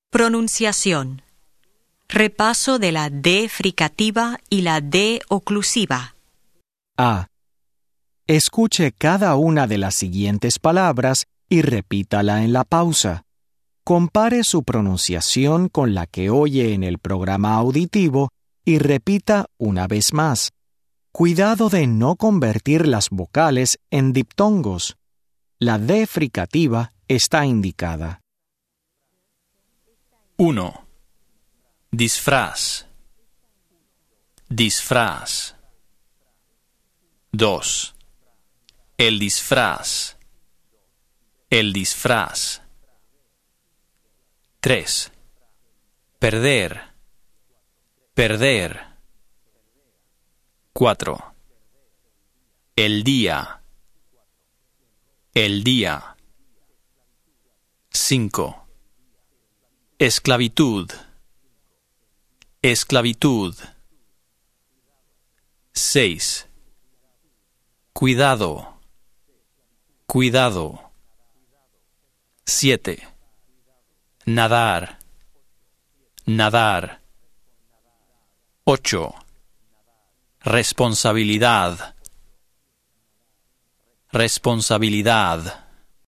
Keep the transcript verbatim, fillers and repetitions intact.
Pronunciación. Repaso de la D fricativa y la D oclusiva. A. Escuche cada una de las siguientes palabras y repítala en la pausa. Compare su pronunciación con la que oye en el programa auditivo y repita una vez más. Cuidado de no convertir las vocales en diptongos. La D fricativa está indicada. uno. Disfraz. Disfraz. dos. El disfraz. El disfraz. tres. Perder. Perder. cuatro. El día. El día. cinco. Esclavitud. Esclavitud. seis. Cuidado. Cuidado. siete. Nadar. Nadar. ocho. Responsabilidad. Responsabilidad.